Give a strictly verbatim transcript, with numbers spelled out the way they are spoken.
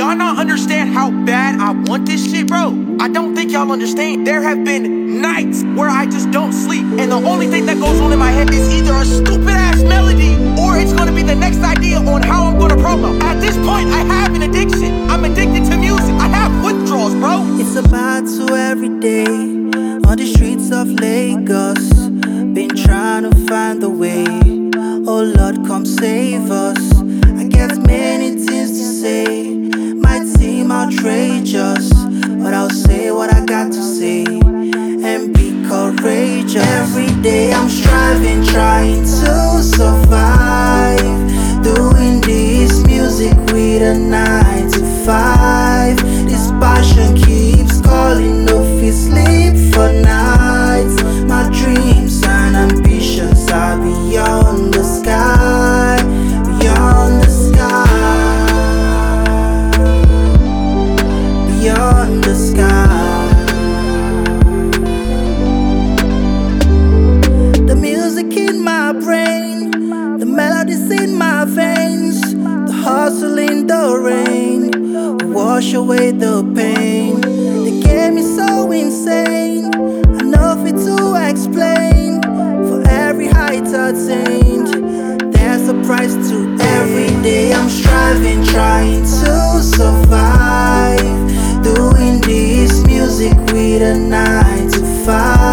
y'all not understand how bad I want this shit, bro? I don't think y'all understand. There have been nights where I just don't sleep, and the only thing that goes on in my head is either a stupid ass melody or it's gonna be the next idea on how I'm gonna promo. At this point, I have an addiction. I'm addicted to music. I have withdrawals, bro. It's a battle every day on the streets of Lagos. Been trying to find a way. Oh Lord, come save us. I get many things to say. Might seem outrageous, but I'll say what I got to say and be courageous. Every day I'm striving, trying to survive. Doing this music with a nine to five. This passion keeps calling, no fit sleep for nights. My dreams and ambitions are beyond the sky, beyond the sky, beyond the sky. The music in my brain, the melodies in my veins, the hustle in the rain, wash away the pain. They get me so insane, I know fit to explain. For every height attained, there's a price to pay. Every day I'm striving, trying to survive. Doing this music with a nine to five.